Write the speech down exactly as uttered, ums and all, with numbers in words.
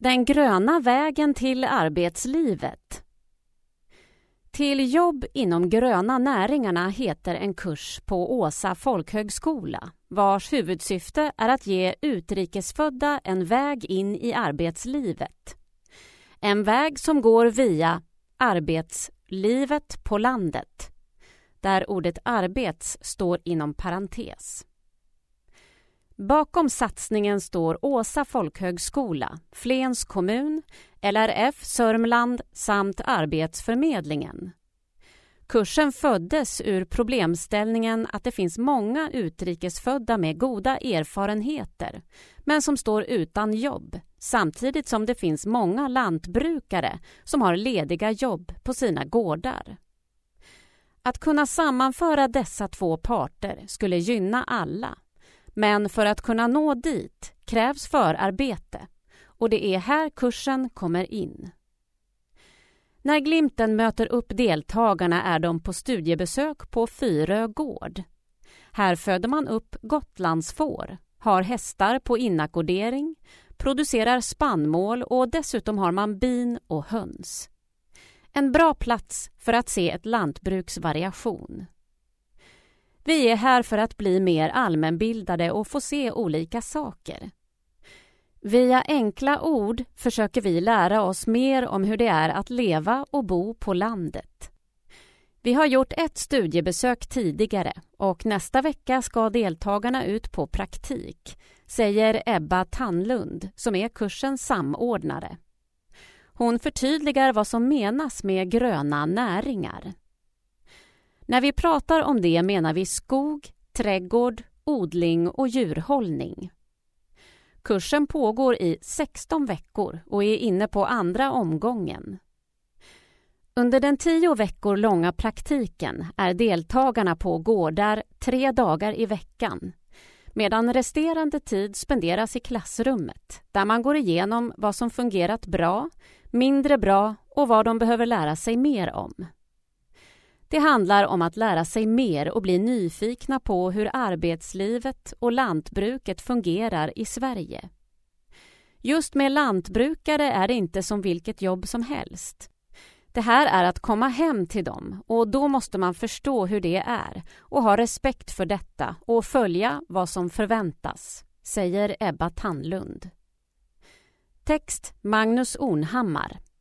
Den gröna vägen till arbetslivet. Till jobb inom gröna näringarna heter en kurs på Åsa folkhögskola, vars huvudsyfte är att ge utrikesfödda en väg in i arbetslivet. En väg som går via arbetslivet på landet, där ordet arbets står inom parentes. Bakom satsningen står Åsa folkhögskola, Flens kommun, L R F Sörmland samt Arbetsförmedlingen. Kursen föddes ur problemställningen att det finns många utrikesfödda med goda erfarenheter, men som står utan jobb, samtidigt som det finns många lantbrukare som har lediga jobb på sina gårdar. Att kunna sammanföra dessa två parter skulle gynna alla. Men för att kunna nå dit krävs förarbete, och det är här kursen kommer in. När Glimten möter upp deltagarna är de på studiebesök på Fyrö gård. Här föder man upp gotlandsfår, har hästar på inackordering, producerar spannmål och dessutom har man bin och höns. En bra plats för att se ett lantbruks variation. Vi är här för att bli mer allmänbildade och få se olika saker. Via enkla ord försöker vi lära oss mer om hur det är att leva och bo på landet. Vi har gjort ett studiebesök tidigare och nästa vecka ska deltagarna ut på praktik, säger Ebba Tannlund som är kursens samordnare. Hon förtydligar vad som menas med gröna näringar. När vi pratar om det menar vi skog, trädgård, odling och djurhållning. Kursen pågår i sexton veckor och är inne på andra omgången. Under den tio veckor långa praktiken är deltagarna på gårdar tre dagar i veckan, medan resterande tid spenderas i klassrummet där man går igenom vad som fungerat bra, mindre bra och vad de behöver lära sig mer om. Det handlar om att lära sig mer och bli nyfikna på hur arbetslivet och lantbruket fungerar i Sverige. Just med lantbrukare är det inte som vilket jobb som helst. Det här är att komma hem till dem och då måste man förstå hur det är och ha respekt för detta och följa vad som förväntas, säger Ebba Tannlund. Text Magnus Ornhammar.